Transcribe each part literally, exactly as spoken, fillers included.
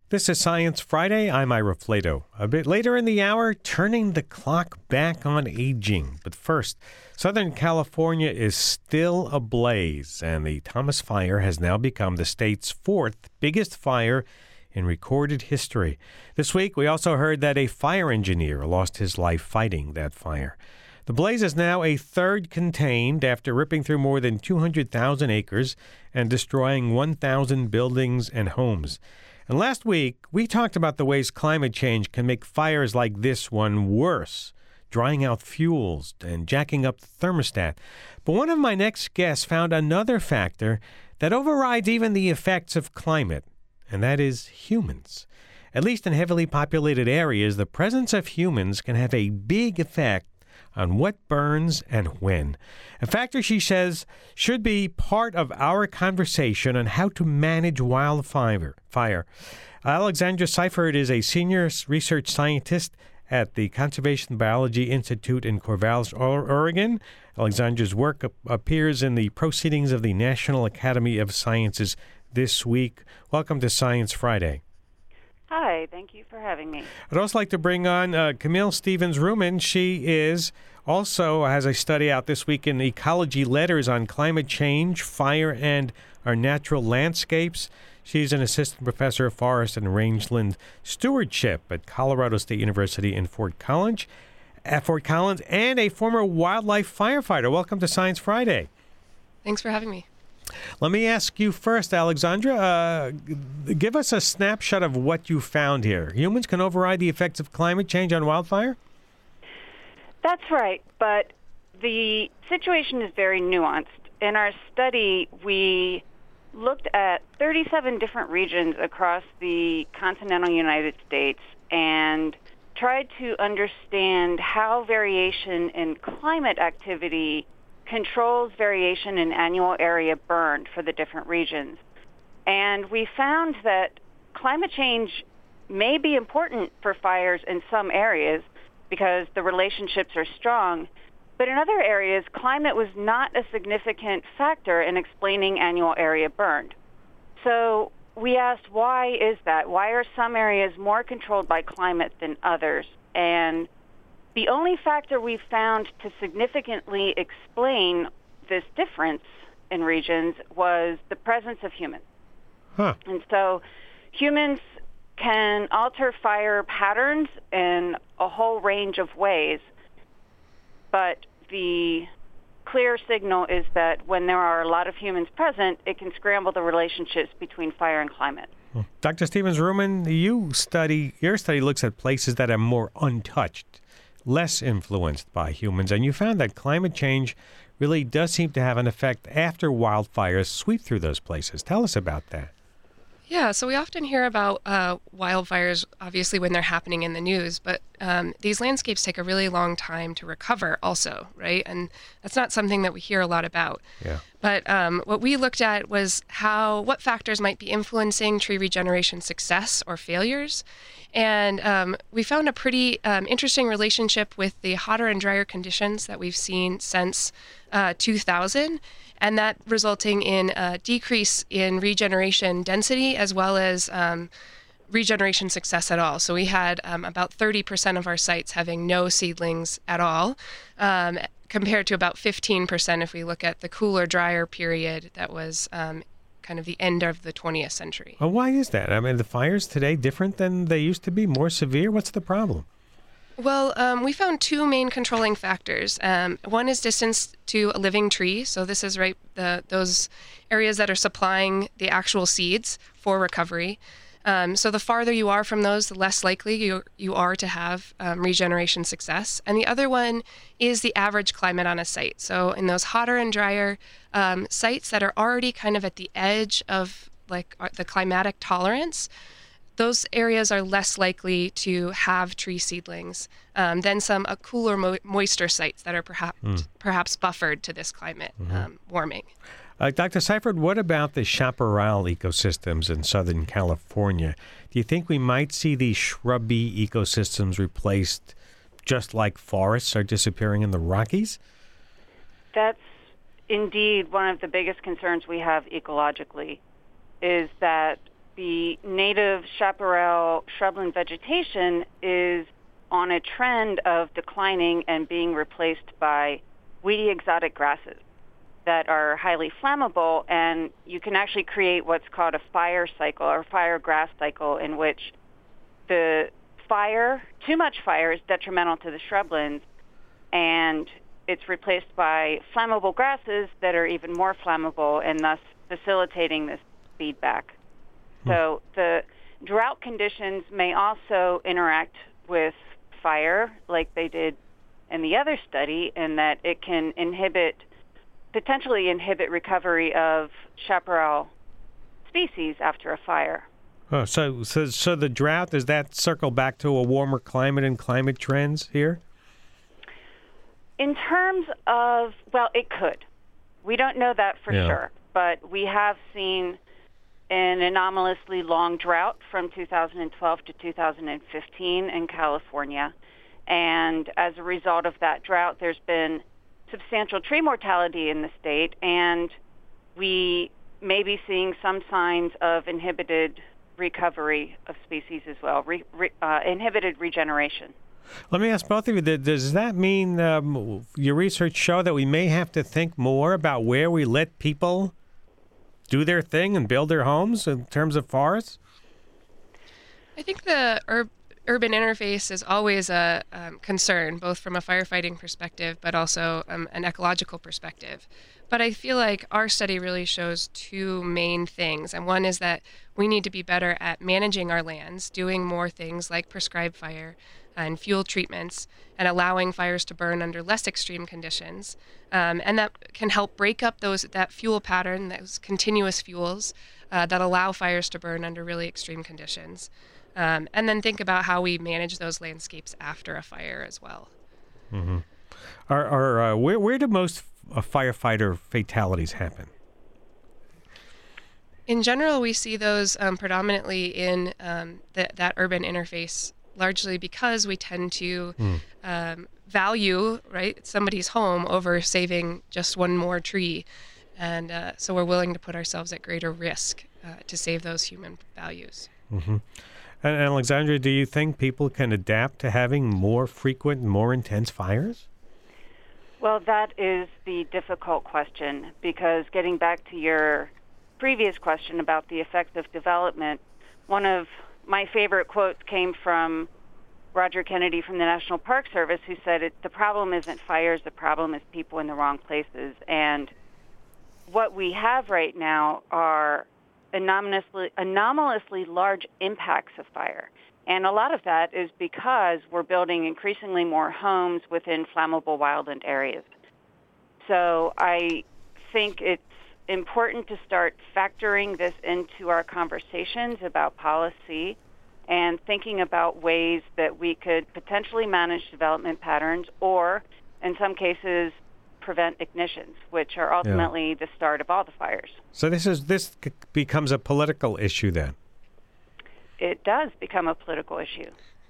This is Science Friday. I'm Ira Flato. A bit later in the hour, turning the clock back on aging. But first, Southern California is still ablaze, and the Thomas Fire has now become the state's fourth biggest fire in recorded history. This week, we also heard that a fire engineer lost his life fighting that fire. The blaze is now a third contained after ripping through more than two hundred thousand acres and destroying one thousand buildings and homes. And last week, we talked about the ways climate change can make fires like this one worse, drying out fuels and jacking up the thermostat. But one of my next guests found another factor that overrides even the effects of climate, and that is humans. At least in heavily populated areas, the presence of humans can have a big effect on what burns and when. A factor, she says, should be part of our conversation on how to manage wildfire. Fire. Alexandra Seifert is a senior research scientist at the Conservation Biology Institute in Corvallis, Oregon. Alexandra's work ap- appears in the Proceedings of the National Academy of Sciences this week. Welcome to Science Friday. Hi, thank you for having me. I'd also like to bring on uh, Camille Stevens-Ruman. She is also has a study out this week in Ecology Letters on climate change, fire, and our natural landscapes. She's an assistant professor of forest and rangeland stewardship at Colorado State University in Fort Collins, at Fort Collins, and a former wildlife firefighter. Welcome to Science Friday. Thanks for having me. Let me ask you first, Alexandra, uh, give us a snapshot of what you found here. Humans can override the effects of climate change on wildfire? That's right, but the situation is very nuanced. In our study, we looked at thirty-seven different regions across the continental United States and tried to understand how variation in climate activity controls variation in annual area burned for the different regions. And we found that climate change may be important for fires in some areas because the relationships are strong, but in other areas, climate was not a significant factor in explaining annual area burned. So we asked, why is that? Why are some areas more controlled by climate than others? And the only factor we found to significantly explain this difference in regions was the presence of humans. Huh. And so humans can alter fire patterns in a whole range of ways, but the clear signal is that when there are a lot of humans present, it can scramble the relationships between fire and climate. Doctor Stevens-Ruman, you study, your study looks at places that are more untouched, less influenced by humans, and you found that climate change really does seem to have an effect after wildfires sweep through those places. Tell us about that. Yeah, so we often hear about uh, wildfires, obviously, when they're happening in the news, but um, these landscapes take a really long time to recover also, right? And that's not something that we hear a lot about. Yeah. But um, what we looked at was how, what factors might be influencing tree regeneration success or failures. And um, we found a pretty um, interesting relationship with the hotter and drier conditions that we've seen since uh, two thousand, and that resulting in a decrease in regeneration density as well as um, regeneration success at all. So we had um, about thirty percent of our sites having no seedlings at all, um, compared to about fifteen percent if we look at the cooler, drier period that was um, kind of the end of the twentieth century. Well, why is that? I mean, the fires today different than they used to be, more severe? What's the problem? Well, um, we found two main controlling factors. Um, one is distance to a living tree. So this is right the those areas that are supplying the actual seeds for recovery. Um, so the farther you are from those, the less likely you you are to have um, regeneration success. And the other one is the average climate on a site. So in those hotter and drier um, sites that are already kind of at the edge of like the climatic tolerance, those areas are less likely to have tree seedlings um, than some uh, cooler, mo- moister sites that are perhaps mm. perhaps buffered to this climate mm-hmm. um, warming. Uh, Doctor Seifert, what about the chaparral ecosystems in Southern California? Do you think we might see these shrubby ecosystems replaced just like forests are disappearing in the Rockies? That's indeed one of the biggest concerns we have ecologically, is that the native chaparral shrubland vegetation is on a trend of declining and being replaced by weedy exotic grasses that are highly flammable, and you can actually create what's called a fire cycle or fire grass cycle, in which the fire, too much fire, is detrimental to the shrublands, and it's replaced by flammable grasses that are even more flammable, and thus facilitating this feedback. Hmm. So the drought conditions may also interact with fire, like they did in the other study, in that it can inhibit, potentially inhibit recovery of chaparral species after a fire. Oh, so, so, so the drought, does that circle back to a warmer climate and climate trends here? In terms of, well, it could. We don't know that for Yeah. sure, but we have seen an anomalously long drought from two thousand twelve to two thousand fifteen in California. And as a result of that drought, there's been substantial tree mortality in the state, and we may be seeing some signs of inhibited recovery of species as well, re, re, uh, inhibited regeneration. Let me ask both of you, does that mean um, your research show that we may have to think more about where we let people do their thing and build their homes in terms of forests? I think the ur- urban interface is always a um, concern, both from a firefighting perspective, but also um, an ecological perspective. But I feel like our study really shows two main things. And one is that we need to be better at managing our lands, doing more things like prescribed fire and fuel treatments, and allowing fires to burn under less extreme conditions. Um, and that can help break up those that fuel pattern, those continuous fuels uh, that allow fires to burn under really extreme conditions. Um, and then think about how we manage those landscapes after a fire as well. Mm-hmm. Are, are, uh, where, where do most uh, firefighter fatalities happen? In general, we see those um, predominantly in um, the, that urban interface, largely because we tend to mm. um, value, right, somebody's home over saving just one more tree. And uh, so we're willing to put ourselves at greater risk uh, to save those human values. Mm-hmm. And Alexandra, do you think people can adapt to having more frequent, more intense fires? Well, that is the difficult question, because getting back to your previous question about the effects of development, one of my favorite quotes came from Roger Kennedy from the National Park Service, who said, it, the problem isn't fires, the problem is people in the wrong places. And what we have right now are anomalously, anomalously large impacts of fire. And a lot of that is because we're building increasingly more homes within flammable wildland areas. So I think it's important to start factoring this into our conversations about policy and thinking about ways that we could potentially manage development patterns or, in some cases, prevent ignitions, which are ultimately yeah. the start of all the fires. So this is this becomes a political issue then? It does become a political issue.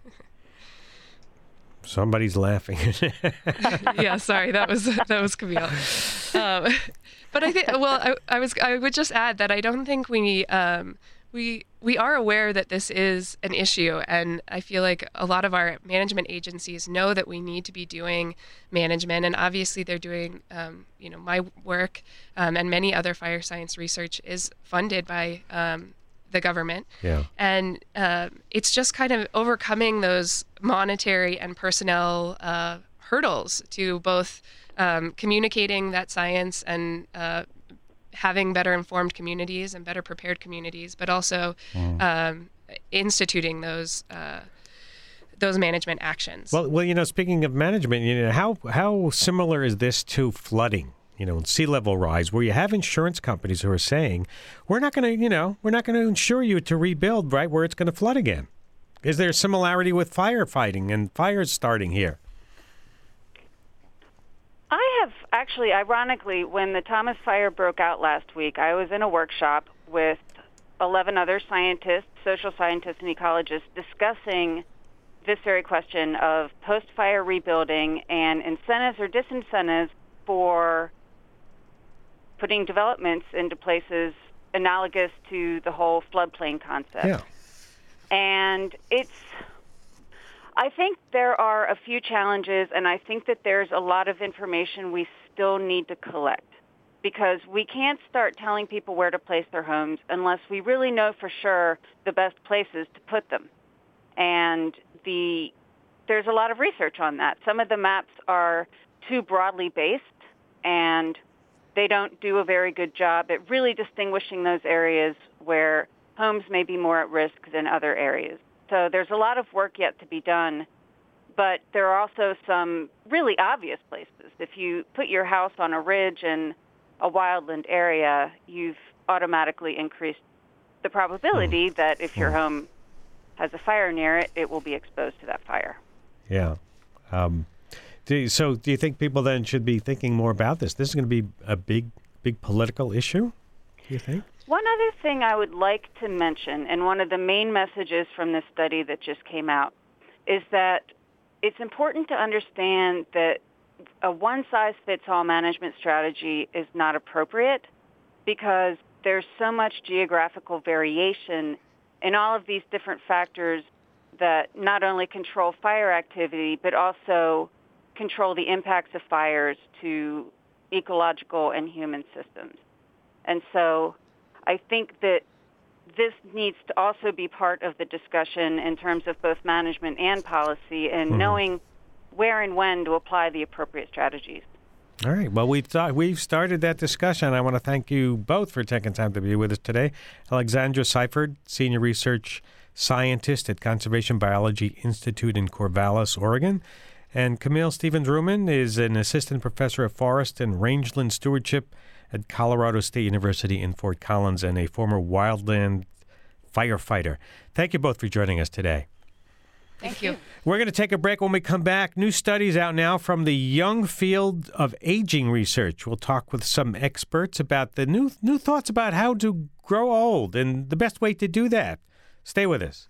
Somebody's laughing. Yeah, sorry, that was that was Camille. Um, but I think, well, I, I was I would just add that I don't think we um, we we are aware that this is an issue, and I feel like a lot of our management agencies know that we need to be doing management, and obviously they're doing, um, you know, my work um, and many other fire science research is funded by um, the government. Yeah. And uh, it's just kind of overcoming those monetary and personnel uh, hurdles to both um, communicating that science and uh, having better informed communities and better prepared communities, but also mm. um, instituting those uh, those management actions. Well, well, you know, speaking of management, you know, how how similar is this to flooding? You know, sea level rise, where you have insurance companies who are saying, we're not going to, you know, we're not going to insure you to rebuild right where it's going to flood again. Is there a similarity with firefighting and fires starting here? I have actually, ironically, when the Thomas Fire broke out last week, I was in a workshop with eleven other scientists, social scientists, and ecologists discussing this very question of post-fire rebuilding and incentives or disincentives for putting developments into places analogous to the whole floodplain concept. Yeah. And it's, I think there are a few challenges, and I think that there's a lot of information we still need to collect, because we can't start telling people where to place their homes unless we really know for sure the best places to put them. And the there's a lot of research on that. Some of the maps are too broadly based, and they don't do a very good job at really distinguishing those areas where homes may be more at risk than other areas. So there's a lot of work yet to be done, but there are also some really obvious places. If you put your house on a ridge in a wildland area, you've automatically increased the probability that if your home has a fire near it, it will be exposed to that fire. Yeah. Um, do you, so do you think people then should be thinking more about this? This is going to be a big, big political issue, do you think? One other thing I would like to mention, and one of the main messages from this study that just came out, is that it's important to understand that a one-size-fits-all management strategy is not appropriate, because there's so much geographical variation in all of these different factors that not only control fire activity, but also control the impacts of fires to ecological and human systems. And so I think that this needs to also be part of the discussion in terms of both management and policy, and mm-hmm. knowing where and when to apply the appropriate strategies. All right. Well, we've, th- we've started that discussion. I want to thank you both for taking time to be with us today. Alexandra Seifert, Senior Research Scientist at Conservation Biology Institute in Corvallis, Oregon. And Camille Stevens-Ruhman is an Assistant Professor of Forest and Rangeland Stewardship at Colorado State University in Fort Collins, and a former wildland firefighter. Thank you both for joining us today. Thank you. We're going to take a break. When we come back, new studies out now from the young field of aging research. We'll talk with some experts about the new new thoughts about how to grow old and the best way to do that. Stay with us.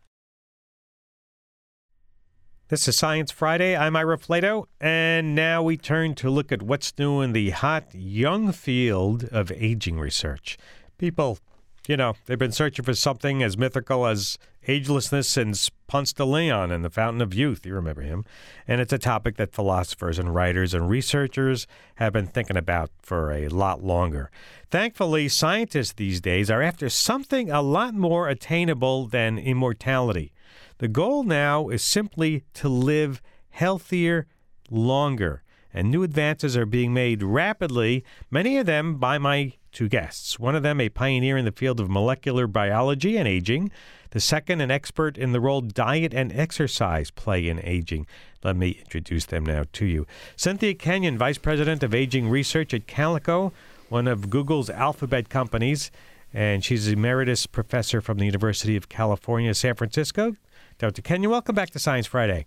This is Science Friday. I'm Ira Flato, and now we turn to look at what's new in the hot young field of aging research. People, you know, they've been searching for something as mythical as agelessness since Ponce de Leon and the Fountain of Youth. You remember him. And it's a topic that philosophers and writers and researchers have been thinking about for a lot longer. Thankfully, scientists these days are after something a lot more attainable than immortality. The goal now is simply to live healthier longer, and new advances are being made rapidly, many of them by my two guests. One of them a pioneer in the field of molecular biology and aging, the second an expert in the role diet and exercise play in aging. Let me introduce them now to you. Cynthia Kenyon, Vice President of Aging Research at Calico, one of Google's alphabet companies, and she's Emeritus Professor from the University of California, San Francisco. Doctor Kenyon, welcome back to Science Friday.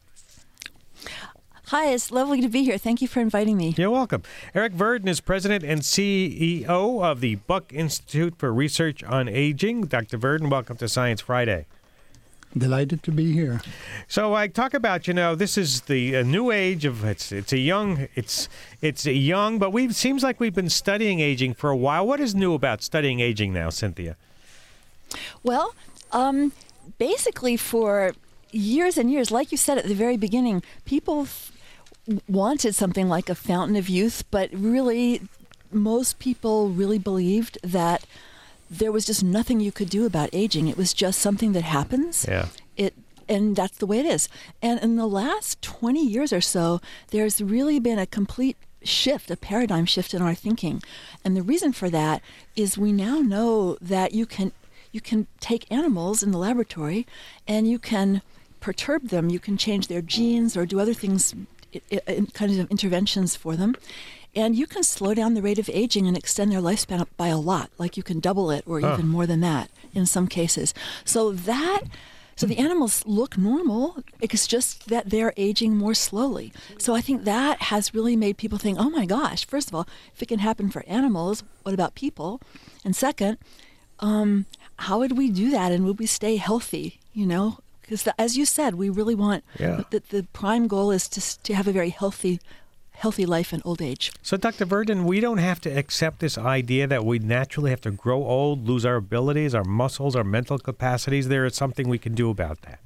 Hi, it's lovely to be here. Thank you for inviting me. You're welcome. Eric Verdin is President and C E O of the Buck Institute for Research on Aging. Doctor Verdin, welcome to Science Friday. Delighted to be here. So I talk about, you know, this is the a new age of it's it's a young it's it's a young, but we seems like we've been studying aging for a while. What is new about studying aging now, Cynthia? Well, um, basically for years and years, like you said at the very beginning, people f- wanted something like a fountain of youth, but really most people really believed that there was just nothing you could do about aging. It was just something that happens. Yeah. It and that's the way it is. And in the last twenty years or so, there's really been a complete shift, a paradigm shift in our thinking. And the reason for that is we now know that you can you can take animals in the laboratory and you can perturb them. You can change their genes or do other things, I- I- kind of interventions for them. And you can slow down the rate of aging and extend their lifespan by a lot. Like you can double it or huh. even more than that in some cases. So that, so the animals look normal. It's just that they're aging more slowly. So I think that has really made people think, oh my gosh, first of all, if it can happen for animals, what about people? And second, um, how would we do that? And would we stay healthy, you know? Because as you said, we really want, yeah. the, the prime goal is to to have a very healthy healthy life in old age. So, Doctor Verdin, we don't have to accept this idea that we naturally have to grow old, lose our abilities, our muscles, our mental capacities. There is something we can do about that.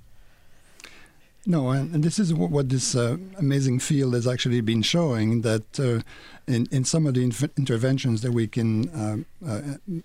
No, and, and this is what, what this uh, amazing field has actually been showing, that uh, in, in some of the inf- interventions that we can um, uh,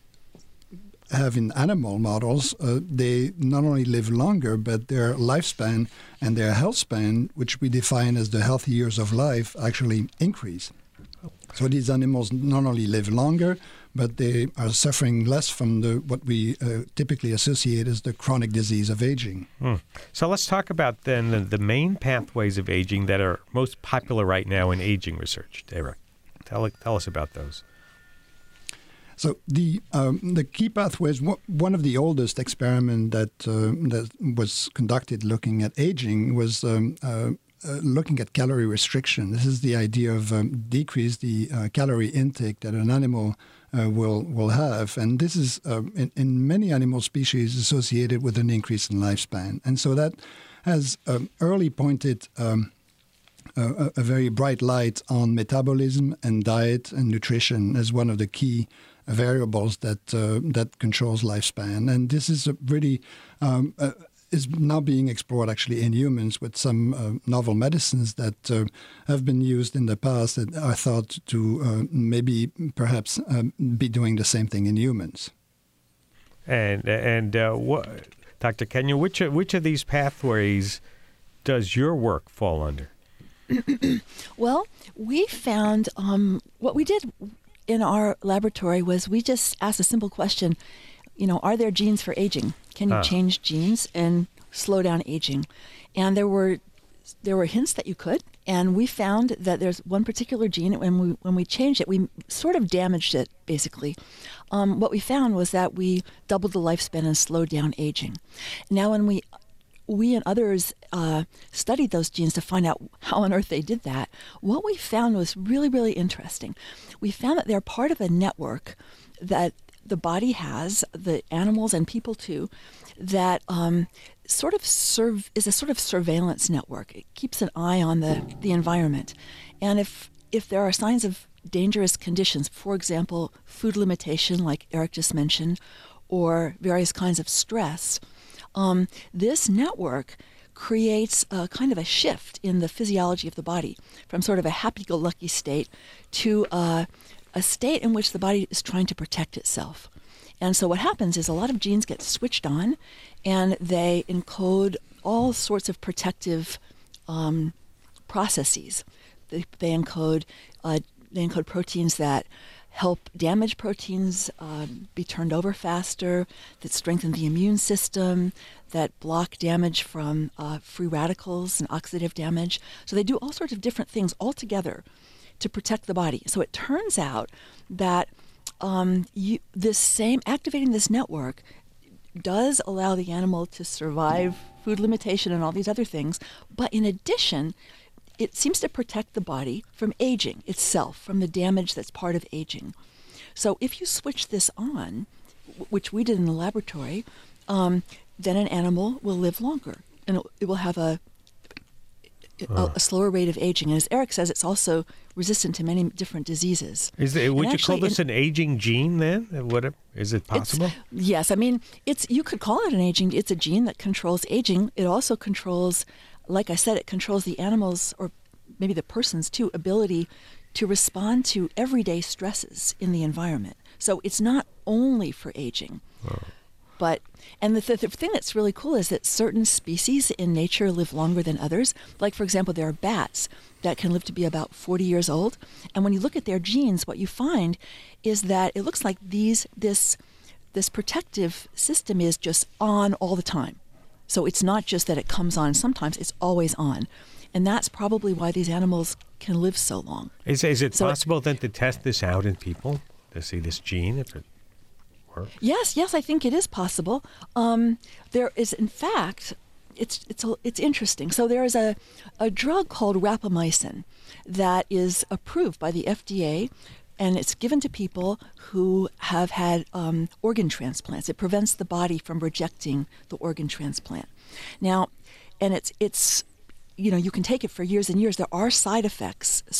have in animal models, uh, they not only live longer, but their lifespan and their health span, which we define as the healthy years of life, actually increase. So these animals not only live longer, but they are suffering less from the what we uh, typically associate as the chronic disease of aging. Hmm. So let's talk about then the, the main pathways of aging that are most popular right now in aging research. Eric, tell, tell us about those. So the um, the key pathways, one of the oldest experiment that uh, that was conducted looking at aging was um, uh, uh, looking at calorie restriction. This is the idea of um, decrease the uh, calorie intake that an animal uh, will will have, and this is uh, in, in many animal species associated with an increase in lifespan. And so that has um, early pointed um, a, a very bright light on metabolism and diet and nutrition as one of the key variables that uh, that controls lifespan. And this is a really um, uh, is now being explored actually in humans with some uh, novel medicines that uh, have been used in the past that are thought to uh, maybe perhaps uh, be doing the same thing in humans. And and uh, what, Doctor Kenya, which which of these pathways does your work fall under? Well, we found um, what we did in our laboratory was we just asked a simple question, you know, are there genes for aging? Can you Ah. change genes and slow down aging? And there were there were hints that you could, and we found that there's one particular gene, and when we when we changed it, we sort of damaged it, basically. Um, what we found was that we doubled the lifespan and slowed down aging. Now, when we we and others uh, studied those genes to find out how on earth they did that, what we found was really, really interesting. We found that they're part of a network that the body has, the animals and people too, that um, sort of serve is a sort of surveillance network. It keeps an eye on the, the environment. And if if there are signs of dangerous conditions, for example, food limitation, like Eric just mentioned, or various kinds of stress, Um, this network creates a kind of a shift in the physiology of the body from sort of a happy-go-lucky state to uh, a state in which the body is trying to protect itself. And so what happens is a lot of genes get switched on, and they encode all sorts of protective um, processes. They, they encode uh, they encode proteins that help damaged proteins uh, be turned over faster, that strengthen the immune system, that block damage from uh, free radicals and oxidative damage. So they do all sorts of different things all together to protect the body. So it turns out that um, you, this same activating this network does allow the animal to survive food limitation and all these other things, but in addition, it seems to protect the body from aging itself, from the damage that's part of aging. So if you switch this on, w- which we did in the laboratory, um, then an animal will live longer, and it, it will have a, a, a slower rate of aging. And as Eric says, it's also resistant to many different diseases. Is there, would And you call actually this in- an aging gene then? What, is it It's- possible? yes, I mean, it's you could call it an aging. It's a gene that controls aging. It also controls, like I said, it controls the animals, or maybe the person's too, ability to respond to everyday stresses in the environment. So it's not only for aging. Oh. But, and the, th- the thing that's really cool is that certain species in nature live longer than others. Like, for example, there are bats that can live to be about forty years old. And when you look at their genes, what you find is that it looks like these this this protective system is just on all the time. So it's not just that it comes on sometimes, it's always on. And that's probably why these animals can live so long. Is, is it So it- possible then to test this out in people, to see this gene, if it works? Yes, yes, I think it is possible. Um, there is, in fact, it's it's a, it's interesting. So there is a, a drug called rapamycin that is approved by the F D A, and it's given to people who have had um, organ transplants. It prevents the body from rejecting the organ transplant. Now, and it's it's you know you can take it for years and years. There are side effects. So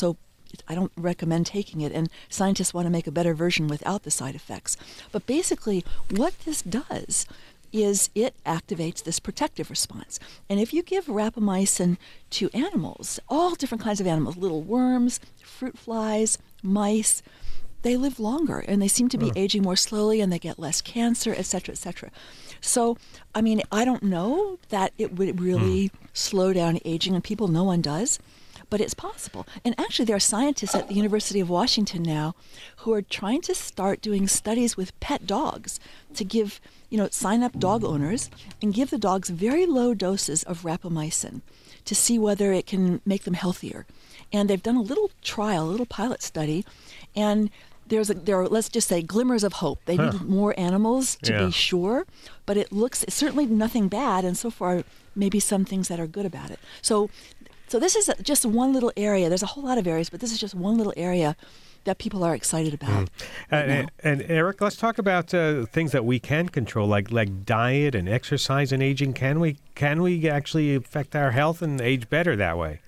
I don't recommend taking it, and scientists want to make a better version without the side effects. But basically, what this does is it activates this protective response. And if you give rapamycin to animals, all different kinds of animals, little worms, fruit flies, mice, they live longer, and they seem to be oh. aging more slowly, and they get less cancer, et cetera, et cetera. So, I mean, I don't know that it would really mm. slow down aging, and people, no one does, but it's possible. And actually, there are scientists at the University of Washington now who are trying to start doing studies with pet dogs to give, you know, sign up dog owners and give the dogs very low doses of rapamycin to see whether it can make them healthier. And they've done a little trial, a little pilot study, and There's a, there are, let's just say, glimmers of hope. They huh. need more animals to yeah. be sure, but it looks it's certainly nothing bad, and so far, maybe some things that are good about it. So, so this is just one little area. There's a whole lot of areas, but this is just one little area that people are excited about. Mm. Right and, and Eric, let's talk about uh, things that we can control, like like diet and exercise and aging. Can we can we actually affect our health and age better that way?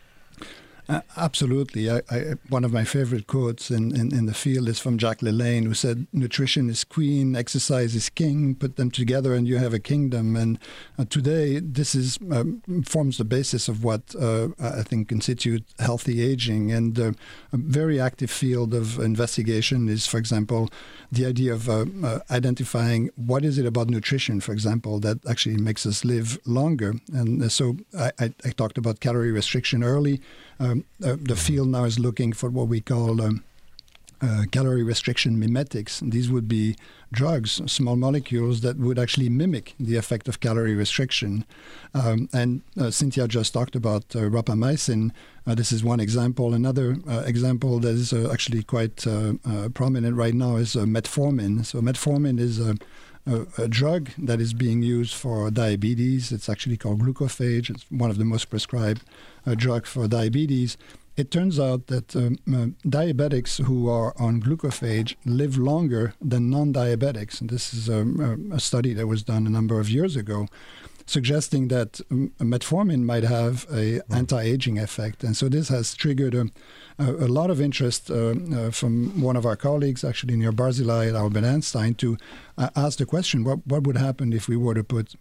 Uh, absolutely. I, I, one of my favorite quotes in, in, in the field is from Jacques Lalanne, who said, "Nutrition is queen, exercise is king. Put them together and you have a kingdom." And uh, today, this is um, forms the basis of what uh, I think constitute healthy aging. And uh, a very active field of investigation is, for example, the idea of uh, uh, identifying what is it about nutrition, for example, that actually makes us live longer. And uh, so I, I, I talked about calorie restriction early. Um, uh, the field now is looking for what we call um, uh, calorie restriction mimetics. And these would be drugs, small molecules that would actually mimic the effect of calorie restriction. Um, and uh, Cynthia just talked about uh, rapamycin. Uh, this is one example. Another uh, example that is uh, actually quite uh, uh, prominent right now is uh, metformin. So metformin is a A, a drug that is being used for diabetes. It's actually called glucophage. It's one of the most prescribed uh, drugs for diabetes. It turns out that um, uh, diabetics who are on glucophage live longer than non-diabetics. And this is a, a study that was done a number of years ago, suggesting that um, metformin might have a anti-aging effect. And so this has triggered a, a, a lot of interest uh, uh, from one of our colleagues, actually near Barzilai at Albert Einstein, to uh, ask the question, what, what would happen if we were to put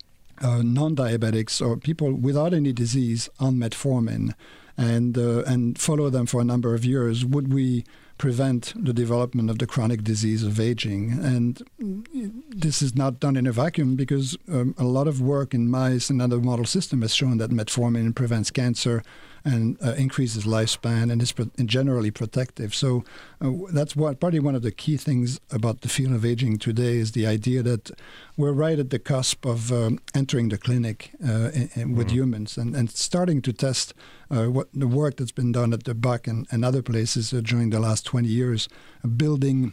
uh, non-diabetics or people without any disease on metformin and, uh, and follow them for a number of years? Would we prevent the development of the chronic disease of aging? And this is not done in a vacuum, because um, a lot of work in mice and other model systems has shown that metformin prevents cancer and uh, increases lifespan and is pro- and generally protective. So uh, that's what probably one of the key things about the field of aging today is the idea that we're right at the cusp of um, entering the clinic uh, in, in, with mm-hmm. humans and, and starting to test uh, what the work that's been done at the Buck and, and other places uh, during the last twenty years, uh, building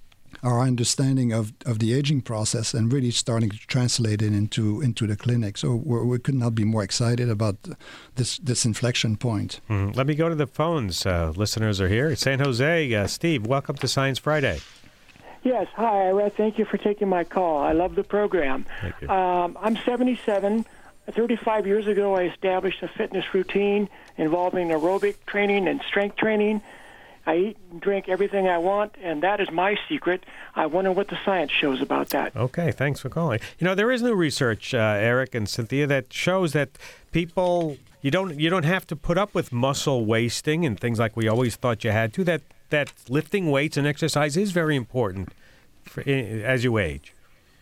our understanding of, of the aging process and really starting to translate it into into the clinic. So we're, we could not be more excited about this this inflection point. Mm. Let me go to the phones. Uh, listeners are here. San Jose, uh, Steve, welcome to Science Friday. Yes, hi, Ira. Thank you for taking my call. I love the program. Thank you. Um, I'm seventy-seven. thirty-five years ago, I established a fitness routine involving aerobic training and strength training. I eat and drink everything I want, and that is my secret. I wonder what the science shows about that. Okay, thanks for calling. You know, there is new research, uh, Eric and Cynthia, that shows that people, you don't you don't have to put up with muscle wasting and things like we always thought you had to, that, that lifting weights and exercise is very important for, as you age.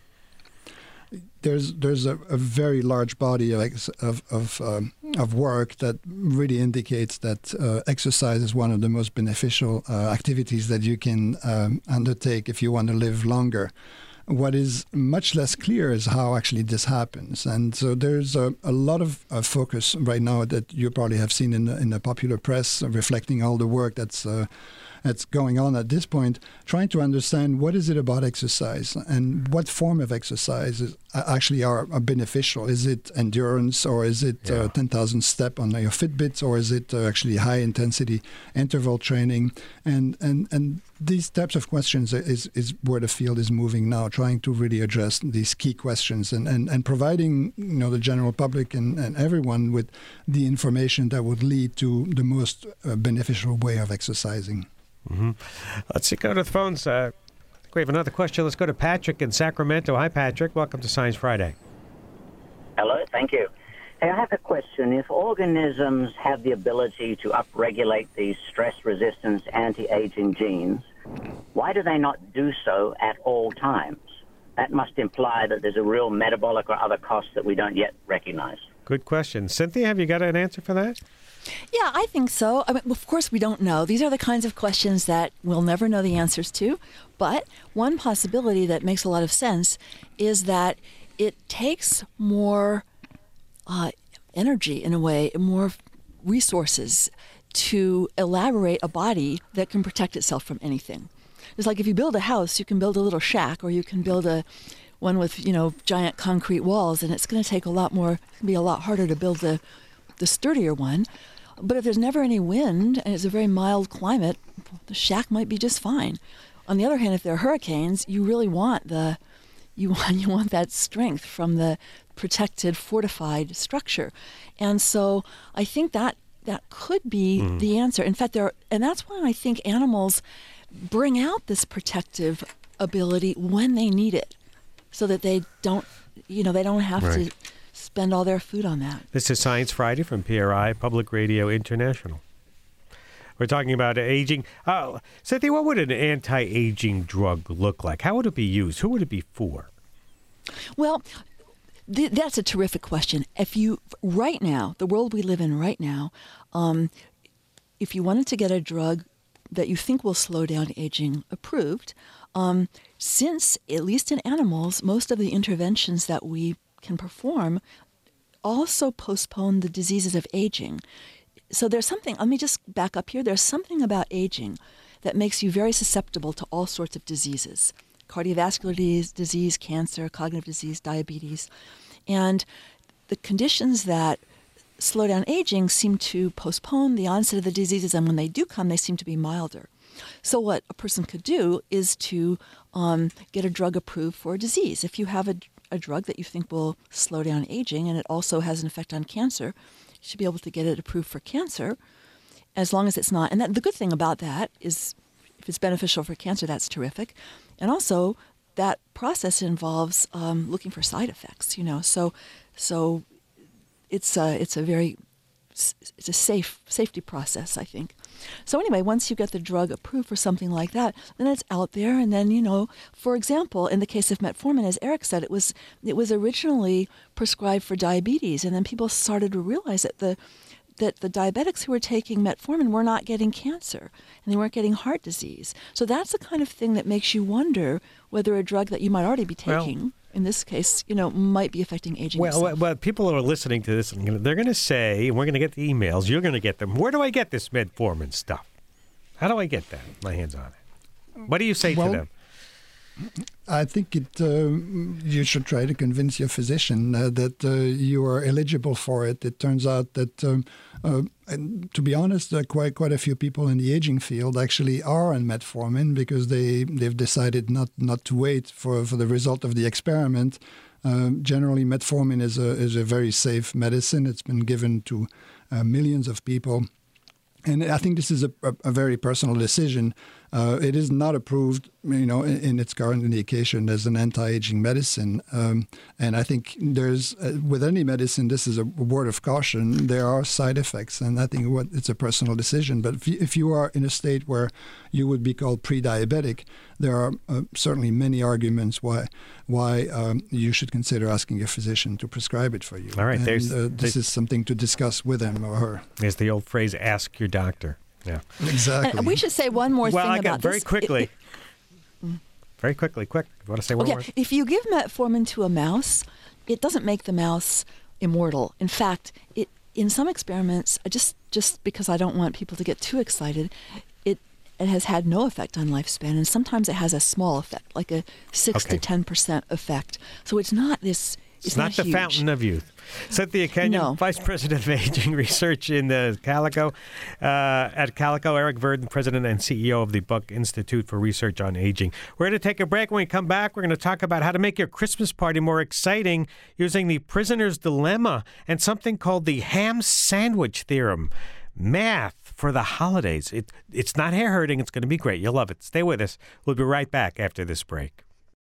There's there's a, a very large body of of of, um, of work that really indicates that uh, exercise is one of the most beneficial uh, activities that you can um, undertake if you want to live longer. What is much less clear is how actually this happens, and so there's a, a lot of uh, focus right now that you probably have seen in the, in the popular press, uh, reflecting all the work that's uh, that's going on at this point, trying to understand what is it about exercise and what form of exercise is, uh, actually are, are beneficial. Is it endurance, or is it Yeah. uh, ten thousand step on your Fitbit, or is it uh, actually high intensity interval training? And and and these types of questions is is where the field is moving now, trying to really address these key questions and, and, and providing, you know, the general public and, and everyone with the information that would lead to the most uh, beneficial way of exercising. Mm-hmm. Let's go to the phones. Uh, I think we have another question. Let's go to Patrick in Sacramento. Hi, Patrick. Welcome to Science Friday. Hello, thank you. Hey, I have a question. If organisms have the ability to upregulate these stress-resistance anti-aging genes, why do they not do so at all times? That must imply that there's a real metabolic or other cost that we don't yet recognize. Good question. Cynthia, have you got an answer for that? Yeah, I think so. I mean, of course, we don't know. These are the kinds of questions that we'll never know the answers to. But one possibility that makes a lot of sense is that it takes more uh, energy, in a way, more resources to elaborate a body that can protect itself from anything. It's like if you build a house, you can build a little shack, or you can build a one with, you know, giant concrete walls, and it's going to take a lot more, it's going to be a lot harder to build the, the sturdier one. But if there's never any wind and it's a very mild climate, the shack might be just fine. On the other hand, if there are hurricanes, you really want the you want you want that strength from the protected, fortified structure. And so I think that that could be mm. the answer. In fact, there are, and that's why I think animals bring out this protective ability when they need it, so that they don't, you know, they don't have right. to spend all their food on that. This is Science Friday from P R I, Public Radio International. We're talking about aging. Uh, Cynthia, what would an anti-aging drug look like? How would it be used? Who would it be for? Well, th- that's a terrific question. If you, right now, the world we live in right now, um, if you wanted to get a drug that you think will slow down aging approved, um, since, at least in animals, most of the interventions that we can perform also postpone the diseases of aging. So there's something, let me just back up here, there's something about aging that makes you very susceptible to all sorts of diseases. Cardiovascular disease, disease, cancer, cognitive disease, diabetes. And the conditions that slow down aging seem to postpone the onset of the diseases, and when they do come, they seem to be milder. So what a person could do is to um, get a drug approved for a disease. If you have a, a drug that you think will slow down aging and it also has an effect on cancer, you should be able to get it approved for cancer, as long as it's not. And that, the good thing about that is, if it's beneficial for cancer, that's terrific. And also, that process involves um, looking for side effects. You know, so so it's a it's a very it's a safe safety process, I think. So anyway, once you get the drug approved for something like that, then it's out there. And then, you know, for example, in the case of metformin, as Eric said, it was it was originally prescribed for diabetes, and then people started to realize that the that the diabetics who were taking metformin were not getting cancer, and they weren't getting heart disease. So that's the kind of thing that makes you wonder whether a drug that you might already be taking, well, in this case, you know, might be affecting aging. Well, yourself. well, people are listening to this, and they're going to say, and we're going to get the emails, you're going to get them, where do I get this metformin stuff? How do I get that, my hands on it? What do you say well, to them? I think it. Uh, you should try to convince your physician uh, that uh, you are eligible for it. It turns out that, um, uh, and to be honest, uh, quite quite a few people in the aging field actually are on metformin because they they've decided not not to wait for, for the result of the experiment. Uh, generally, metformin is a is a very safe medicine. It's been given to uh, millions of people. And I think this is a, a, a very personal decision. Uh, it is not approved, you know, in, in its current indication as an anti-aging medicine. Um, and I think there's, uh, with any medicine, this is a word of caution. There are side effects, and I think what, it's a personal decision. But if you, if you are in a state where you would be called pre-diabetic, there are uh, certainly many arguments why why um, you should consider asking your physician to prescribe it for you. All right, and, there's uh, this the, is something to discuss with him or her. There's the old phrase, ask your doctor. Yeah, exactly. And we should say one more well, thing I about got very this. quickly. Very quickly, quick. You want to say one Okay, more? if you give metformin to a mouse, it doesn't make the mouse immortal. In fact, it in some experiments, just just because I don't want people to get too excited, it it has had no effect on lifespan, and sometimes it has a small effect, like a six Okay. to ten percent effect. So it's not this. It's, It's not, the huge. fountain of youth. Cynthia Kenyon, No. Vice President of Aging Research in the Calico, uh, at Calico. Eric Verdin, President and C E O of the Buck Institute for Research on Aging. We're going to take a break. When we come back, we're going to talk about how to make your Christmas party more exciting using the prisoner's dilemma and something called the ham sandwich theorem. Math for the holidays. It, it's not hair hurting. It's going to be great. You'll love it. Stay with us. We'll be right back after this break.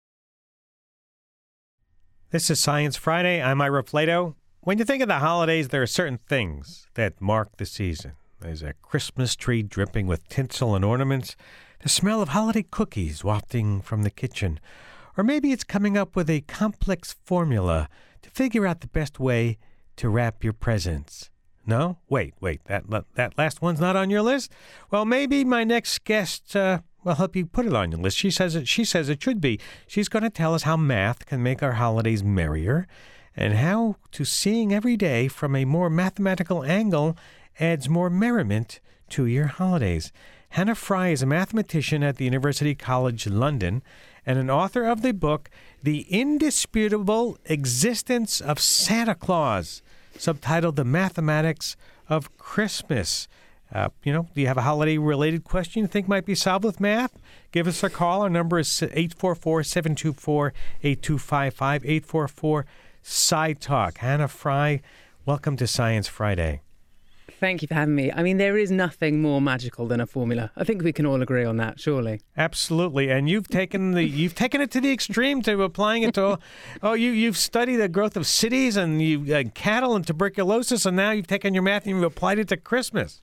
This is Science Friday. I'm Ira Flato. When you think of the holidays, there are certain things that mark the season. There's a Christmas tree dripping with tinsel and ornaments, the smell of holiday cookies wafting from the kitchen, or maybe it's coming up with a complex formula to figure out the best way to wrap your presents. No? Wait, wait, that that last one's not on your list? Well, maybe my next guest uh, will help you put it on your list. She says it, she says it should be. She's going to tell us how math can make our holidays merrier and how to seeing every day from a more mathematical angle adds more merriment to your holidays. Hannah Fry is a mathematician at the University College London and an author of the book, The Indisputable Existence of Santa Claus, subtitled The Mathematics of Christmas. Uh, you know, do you have a holiday-related question you think might be solved with math? Give us a call. Our number is eight four four, seven two four, eight two five five, eight four four, S C I Talk. Hannah Fry, welcome to Science Friday. Thank you for having me. I mean, there is nothing more magical than a formula. I think we can all agree on that, surely. Absolutely, and you've taken the you've taken it to the extreme to applying it to. oh, you you've studied the growth of cities and you uh, cattle and tuberculosis, and now you've taken your math and you've applied it to Christmas.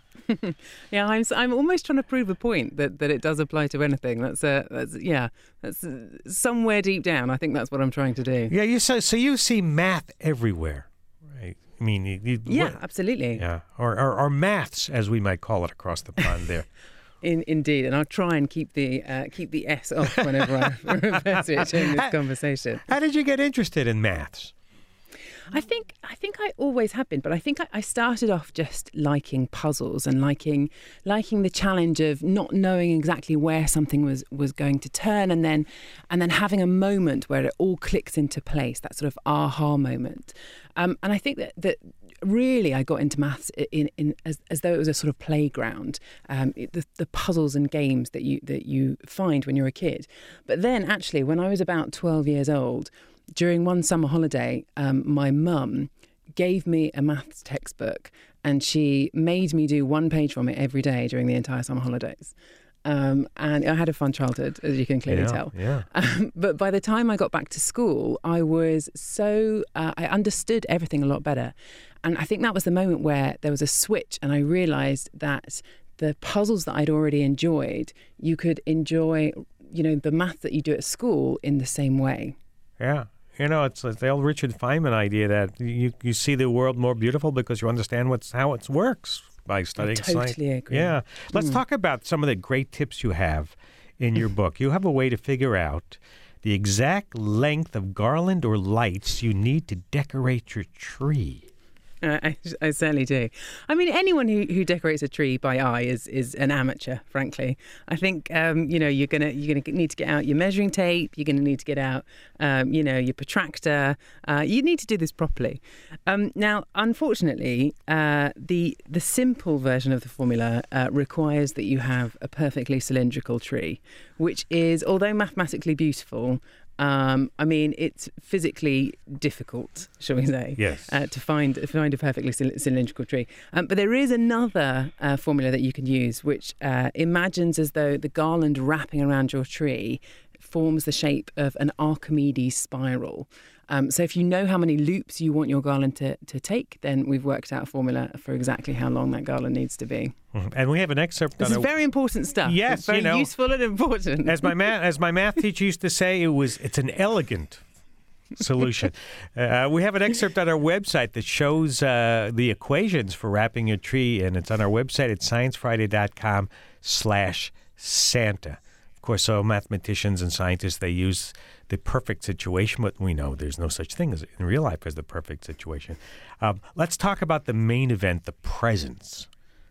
Yeah, I'm I'm almost trying to prove a point that, that it does apply to anything. That's a that's yeah, that's uh, somewhere deep down. I think that's what I'm trying to do. Yeah, you so so you see math everywhere, right? I mean, you, you, Yeah, what- absolutely. yeah, or, or or maths as we might call it across the pond there. In, indeed, and I'll try and keep the uh, keep the S off whenever I refer to it during this conversation. How did you get interested in maths? I think I think I always have been, but I think I, I started off just liking puzzles and liking liking the challenge of not knowing exactly where something was, was going to turn, and then and then having a moment where it all clicks into place. That sort of aha moment, um, and I think that that. Really, I got into maths in, in as, as though it was a sort of playground, um, the, the puzzles and games that you that you find when you're a kid. But then, actually, when I was about twelve years old, during one summer holiday, um, my mum gave me a maths textbook, and she made me do one page from it every day during the entire summer holidays. Um, and I had a fun childhood, as you can clearly Yeah, tell. yeah. Um, but by the time I got back to school, I was so, uh, I understood everything a lot better. And I think that was the moment where there was a switch, and I realised that the puzzles that I'd already enjoyed, you could enjoy, you know, the math that you do at school in the same way. Yeah. You know, it's, it's the old Richard Feynman idea that you, you see the world more beautiful because you understand what's how it works by studying I totally science. agree. Yeah. Let's Mm. talk about some of the great tips you have in your book. You have a way to figure out the exact length of garland or lights you need to decorate your tree. Uh, I, I certainly do. I mean, anyone who, who decorates a tree by eye is, is an amateur, frankly. I think um, you know you're gonna you're gonna need to get out your measuring tape. You're gonna need to get out um, you know your protractor. Uh, you need to do this properly. Um, now, unfortunately, uh, the the simple version of the formula uh, requires that you have a perfectly cylindrical tree, which is, although mathematically beautiful, Um, I mean, it's physically difficult, shall we say, Yes. uh, to find find a perfectly cyl- cylindrical tree. Um, but there is another uh, formula that you can use, which uh, imagines as though the garland wrapping around your tree forms the shape of an Archimedes spiral. Um, so if you know how many loops you want your garland to, to take, then we've worked out a formula for exactly how long that garland needs to be. Mhm. And we have an excerpt This on is a- very important stuff. Yes, It's very you know, useful and important. as my math as my math teacher used to say, it was it's an elegant solution. uh, we have an excerpt on our website that shows uh, the equations for wrapping your tree, and it's on our website at sciencefriday.com slash Santa. Of course, so mathematicians and scientists, they use the perfect situation, but we know there's no such thing as in real life as the perfect situation. Um, let's talk about the main event, the presents.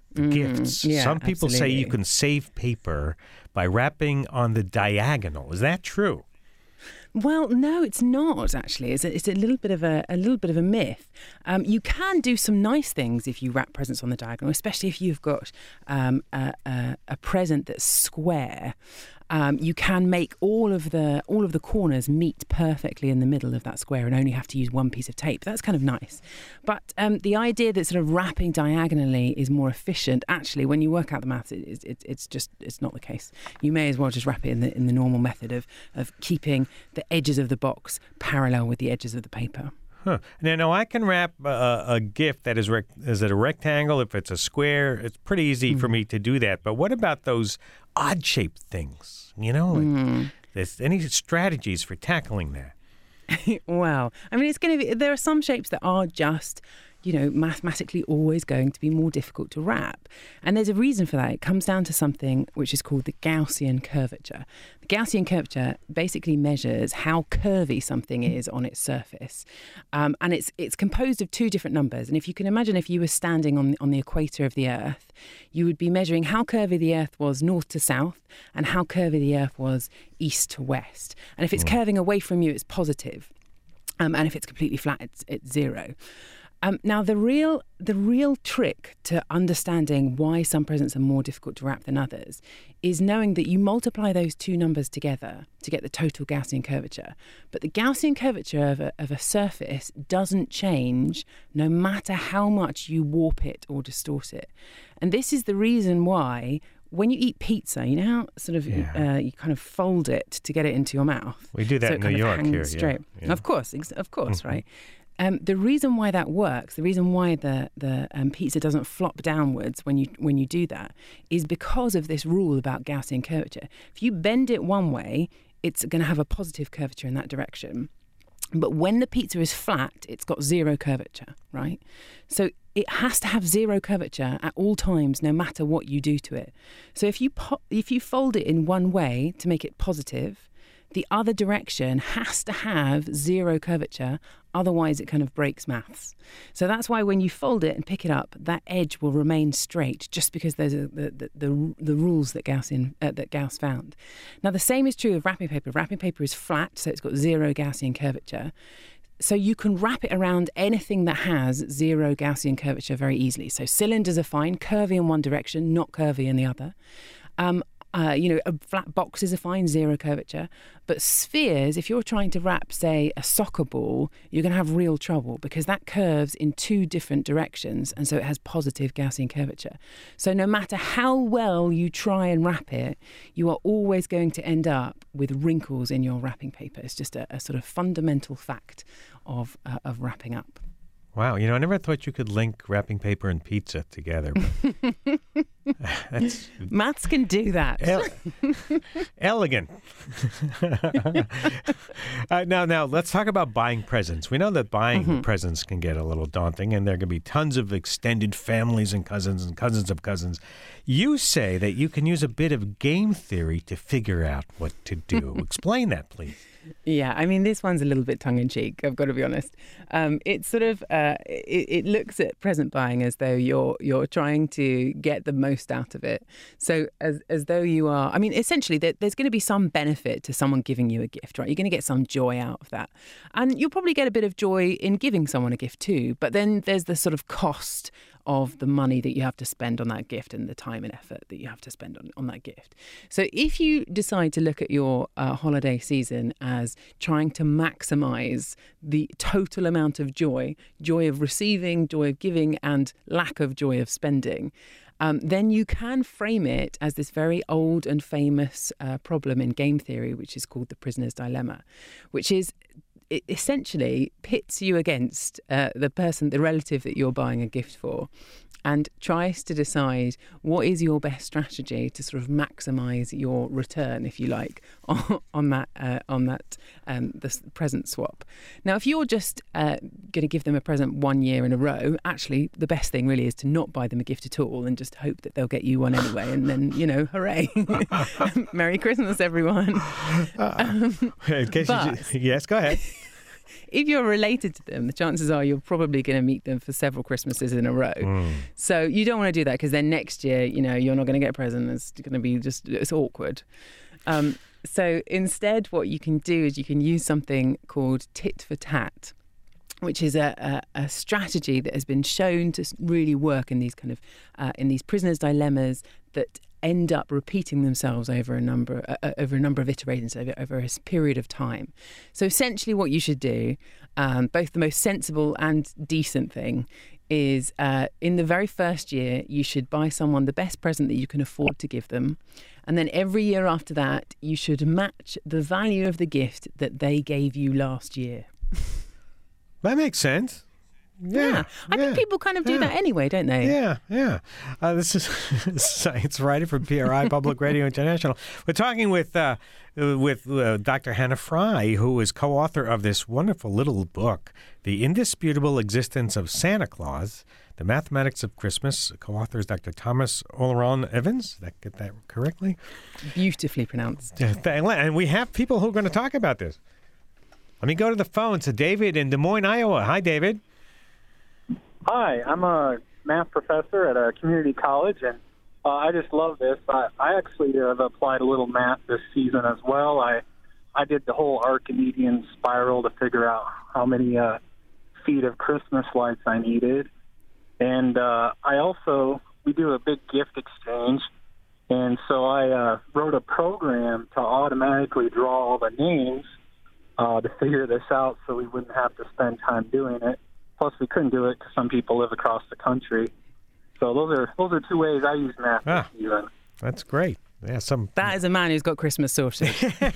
mm, gifts. Yeah, Some people absolutely. say you can save paper by wrapping on the diagonal. Is that true? Well, no, it's not actually. It's a, it's a little bit of a, a little bit of a myth. Um, you can do some nice things if you wrap presents on the diagonal, especially if you've got um, a, a, a present that's square. Um, you can make all of the all of the corners meet perfectly in the middle of that square and only have to use one piece of tape. That's kind of nice. But um, the idea that sort of wrapping diagonally is more efficient, actually, when you work out the maths, it, it, it's just it's not the case. You may as well just wrap it in the in the normal method of of keeping the edges of the box parallel with the edges of the paper. Huh. Now, now I can wrap a, a gift that is rec- is it a rectangle? If it's a square, it's pretty easy mm. for me to do that. But what about those odd-shaped things? You know, like, mm. there's any strategies for tackling that? Well, I mean, it's going to be. There are some shapes that are just, you know, mathematically always going to be more difficult to wrap. And there's a reason for that. It comes down to something which is called the Gaussian curvature. The Gaussian curvature basically measures how curvy something is on its surface. Um, and it's it's composed of two different numbers. And if you can imagine if you were standing on, on the equator of the Earth, you would be measuring how curvy the Earth was north to south and how curvy the Earth was east to west. And if it's mm. curving away from you, it's positive. Um, and if it's completely flat, it's, it's zero. Um, now, the real the real trick to understanding why some presents are more difficult to wrap than others is knowing that you multiply those two numbers together to get the total Gaussian curvature. But the Gaussian curvature of a, of a surface doesn't change no matter how much you warp it or distort it. And this is the reason why when you eat pizza, you know how sort of yeah. uh, you kind of fold it to get it into your mouth? We do that so in it kind New of York hangs here. Straight. Yeah. Yeah. Of course, of course, mm-hmm. right? Um, the reason why that works, the reason why the the um, pizza doesn't flop downwards when you when you do that, is because of this rule about Gaussian curvature. If you bend it one way, it's going to have a positive curvature in that direction. But when the pizza is flat, it's got zero curvature, right? So it has to have zero curvature at all times, no matter what you do to it. So if you po- if you fold it in one way to make it positive, the other direction has to have zero curvature, otherwise it kind of breaks maths. So that's why when you fold it and pick it up, that edge will remain straight, just because those are the the, the, the rules that Gaussian uh, that Gauss found. Now the same is true of wrapping paper. Wrapping paper is flat, so it's got zero Gaussian curvature. So you can wrap it around anything that has zero Gaussian curvature very easily. So cylinders are fine, curvy in one direction, not curvy in the other. Um, Uh, you know, flat boxes are fine, zero curvature. But spheres, if you're trying to wrap, say, a soccer ball, you're going to have real trouble because that curves in two different directions, and so it has positive Gaussian curvature. So no matter how well you try and wrap it, you are always going to end up with wrinkles in your wrapping paper. It's just a, a sort of fundamental fact of uh, of wrapping up. Wow, you know, I never thought you could link wrapping paper and pizza together. But that's Maths can do that. El- elegant. uh, now, now let's talk about buying presents. We know that buying mm-hmm. presents can get a little daunting, and there can be tons of extended families and cousins and cousins of cousins. You say that you can use a bit of game theory to figure out what to do. Explain that, please. Yeah, I mean, this one's a little bit tongue-in-cheek, I've got to be honest. Um, it's sort of, uh, it, it looks at present buying as though you're you're trying to get the most out of it. So as as though you are, I mean, essentially there, there's going to be some benefit to someone giving you a gift, right? You're going to get some joy out of that. And you'll probably get a bit of joy in giving someone a gift too. But then there's the sort of cost of the money that you have to spend on that gift and the time and effort that you have to spend on, on that gift. So if you decide to look at your uh, holiday season as trying to maximize the total amount of joy, joy of receiving, joy of giving, and lack of joy of spending, um, then you can frame it as this very old and famous uh, problem in game theory, which is called the prisoner's dilemma, which is it essentially pits you against uh, the person, the relative that you're buying a gift for, and tries to decide what is your best strategy to sort of maximise your return, if you like, on, on that uh, on that um, the present swap. Now, if you're just uh, going to give them a present one year in a row, actually, the best thing really is to not buy them a gift at all and just hope that they'll get you one anyway, and then, you know, hooray, Merry Christmas, everyone. Uh, um, in case but, you just, yes, go ahead. if you're related to them, the chances are you're probably going to meet them for several Christmases in a row. Mm. So you don't want to do that, because then next year, you know, you're not going to get a present. It's going to be just, it's awkward. Um, so instead, what you can do is you can use something called tit for tat, which is a, a, a strategy that has been shown to really work in these kind of uh, in these prisoners' dilemmas that end up repeating themselves over a number uh, over a number of iterations over, over a period of time. So essentially, what you should do, um, both the most sensible and decent thing, is uh, in the very first year you should buy someone the best present that you can afford to give them, and then every year after that you should match the value of the gift that they gave you last year. That makes sense. Yeah, yeah. I yeah, think people kind of do yeah. that anyway, don't they? Yeah, yeah. Uh, this is Science Writer from P R I Public Radio International. We're talking with uh, with uh, Doctor Hannah Fry, who is co-author of this wonderful little book, The Indisputable Existence of Santa Claus, The Mathematics of Christmas. Co-author is Doctor Thomas Oleron Evans. Did I get that correctly? Beautifully pronounced. And we have people who are going to talk about this. Let me go to the phone to David in Des Moines, Iowa. Hi, David. Hi, I'm a math professor at a community college, and uh, I just love this. I, I actually have applied a little math this season as well. I I did the whole Archimedean spiral to figure out how many uh, feet of Christmas lights I needed. And uh, I also, we do a big gift exchange, and so I uh, wrote a program to automatically draw all the names Uh, to figure this out, so we wouldn't have to spend time doing it. Plus, we couldn't do it because some people live across the country. So those are those are two ways I use math. Ah, even. That's great. Yeah, some. That is a man who's got Christmas sorted.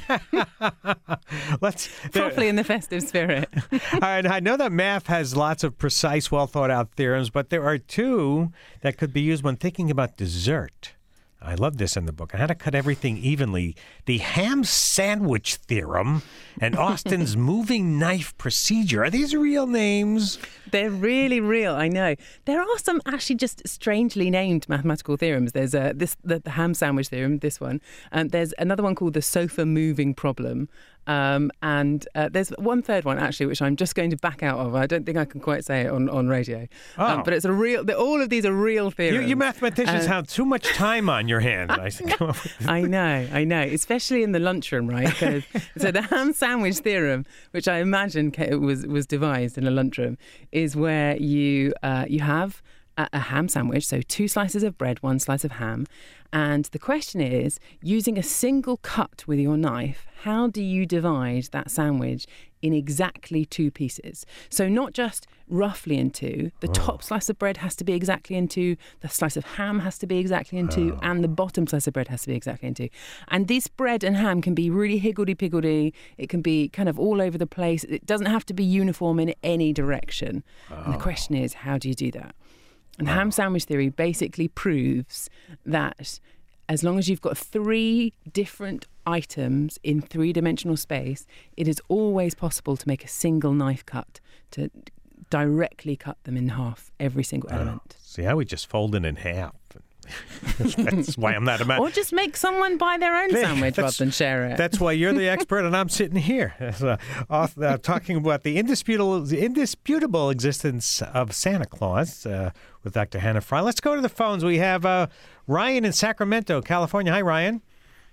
Let's properly in the festive spirit. And I know that math has lots of precise, well thought out theorems, but there are two that could be used when thinking about dessert. I love this in the book. How to cut everything evenly. The ham sandwich theorem and Austin's moving knife procedure. Are these real names? They're really real, I know. There are some actually just strangely named mathematical theorems. There's uh, this the, the ham sandwich theorem, this one. Um, there's another one called the sofa moving problem. Um, and uh, there's one third one, actually, which I'm just going to back out of. I don't think I can quite say it on, on radio. Oh. Um, but it's a real, all of these are real theorems. You, you mathematicians uh, have too much time on your hands. I, I know, I know, especially in the lunchroom, right? So the ham sandwich theorem, which I imagine was, was devised in a lunchroom, is where you uh, you have a, a ham sandwich, so two slices of bread, one slice of ham. And the question is, using a single cut with your knife, how do you divide that sandwich in exactly two pieces? So not just roughly in two, the oh. top slice of bread has to be exactly in two, the slice of ham has to be exactly in two, oh. and the bottom slice of bread has to be exactly in two. And this bread and ham can be really higgledy-piggledy. It can be kind of all over the place. It doesn't have to be uniform in any direction. Oh. And the question is, how do you do that? And oh. ham sandwich theory basically proves that as long as you've got three different items in three-dimensional space, it is always possible to make a single knife cut to directly cut them in half, every single oh. element. See, I would just fold it in half. That's why I'm not a man. Or just make someone buy their own sandwich rather than share it. That's why you're the expert and I'm sitting here uh, off, uh, talking about the indisputable, the indisputable existence of Santa Claus uh, with Doctor Hannah Fry. Let's go to the phones. We have uh, Ryan in Sacramento, California. Hi, Ryan.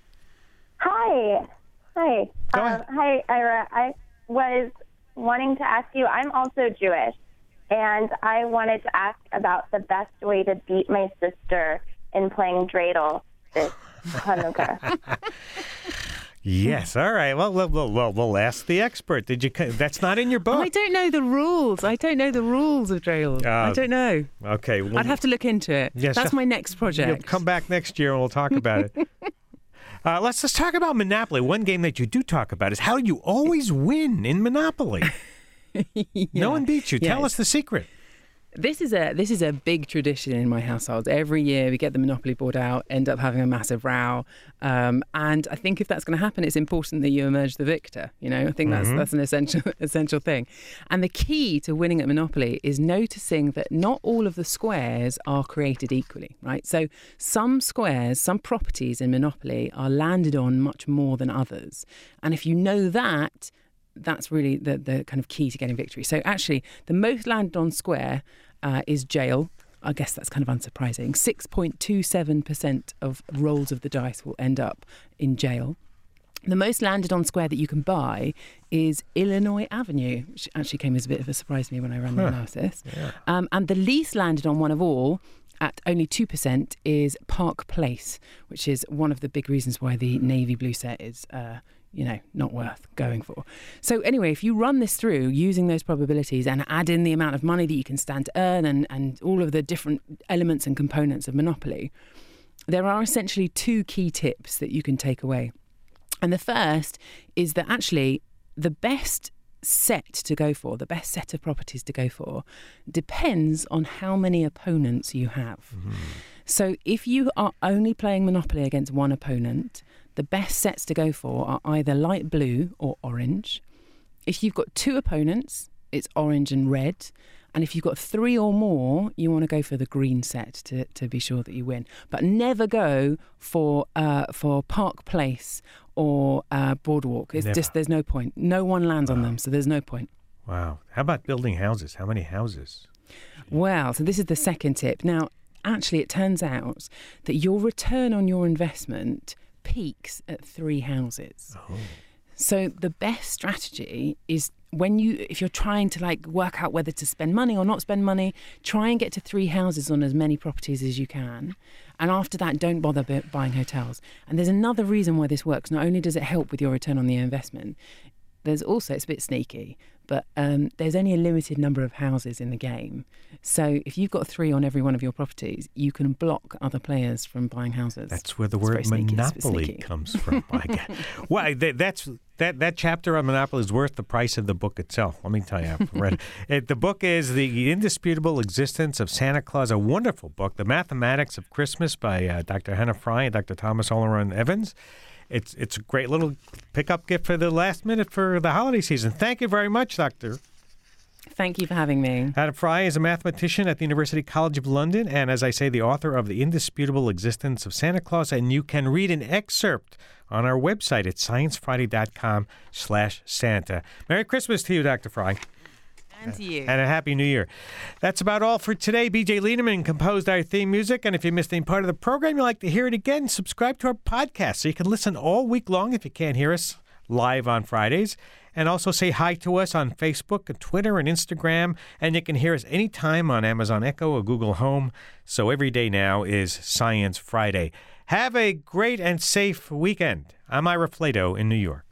Hi. Hi. Go um, ahead. Hi, Ira. I was wanting to ask you, I'm also Jewish. And I wanted to ask about the best way to beat my sister in playing dreidel this Hanukkah. Yes. All right. Well, we'll, we'll, we'll ask the expert. Did you? That's not in your book. I don't know the rules. I don't know the rules of dreidel. Uh, I don't know. Okay. Well, I'd have to look into it. Yes. That's my next project. You'll come back next year and we'll talk about it. Uh, let's let's talk about Monopoly. One game that you do talk about is how you always win in Monopoly. yeah. No one beats you. Yes. Tell us the secret. This is a this is a big tradition in my household. Every year we get the Monopoly board out, end up having a massive row, um, and I think if that's going to happen, it's important that you emerge the victor. You know, I think that's mm-hmm. that's an essential essential thing. And the key to winning at Monopoly is noticing that not all of the squares are created equally. Right, so some squares, some properties in Monopoly are landed on much more than others, and if you know that, that's really the, the kind of key to getting victory. So actually, the most landed on square uh, is jail. I guess that's kind of unsurprising. six point two seven percent of rolls of the dice will end up in jail. The most landed on square that you can buy is Illinois Avenue, which actually came as a bit of a surprise to me when I ran the Huh. analysis. Yeah. Um, and the least landed on one of all, at only two percent, is Park Place, which is one of the big reasons why the navy blue set is, uh, you know, not worth going for. So anyway, if you run this through using those probabilities and add in the amount of money that you can stand to earn and, and all of the different elements and components of Monopoly, there are essentially two key tips that you can take away. And the first is that actually the best set to go for, the best set of properties to go for, depends on how many opponents you have. Mm-hmm. So if you are only playing Monopoly against one opponent, the best sets to go for are either light blue or orange. If you've got two opponents, it's orange and red. And if you've got three or more, you want to go for the green set to, to be sure that you win. But never go for uh, for Park Place or uh, Boardwalk. It's Never. just, there's no point. No one lands wow. on them, so there's no point. Wow. How about building houses? How many houses? Well, so this is the second tip. Now, actually, it turns out that your return on your investment peaks at three houses. Oh. So the best strategy is when you, if you're trying to like work out whether to spend money or not spend money, try and get to three houses on as many properties as you can. And after that, don't bother b- buying hotels. And there's another reason why this works. Not only does it help with your return on the investment, there's also, it's a bit sneaky, but um, there's only a limited number of houses in the game. So if you've got three on every one of your properties, you can block other players from buying houses. That's where the it's word sneaky, monopoly comes from. Well, that, that's that that chapter on Monopoly is worth the price of the book itself. Let me tell you, I've read it. The book is The Indisputable Existence of Santa Claus, a wonderful book. The Mathematics of Christmas by uh, Doctor Hannah Fry and Doctor Thomas Oleron Evans. It's it's a great little pickup gift for the last minute for the holiday season. Thank you very much, Doctor. Thank you for having me. Hannah Fry is a mathematician at the University College of London and, as I say, the author of The Indisputable Existence of Santa Claus. And you can read an excerpt on our website at science friday dot com slash Santa. Merry Christmas to you, Doctor Fry. And to you. And a Happy New Year. That's about all for today. B J Liederman composed our theme music. And if you missed any part of the program, you'd like to hear it again, subscribe to our podcast so you can listen all week long if you can't hear us live on Fridays. And also say hi to us on Facebook and Twitter and Instagram. And you can hear us anytime on Amazon Echo or Google Home. So every day now is Science Friday. Have a great and safe weekend. I'm Ira Flato in New York.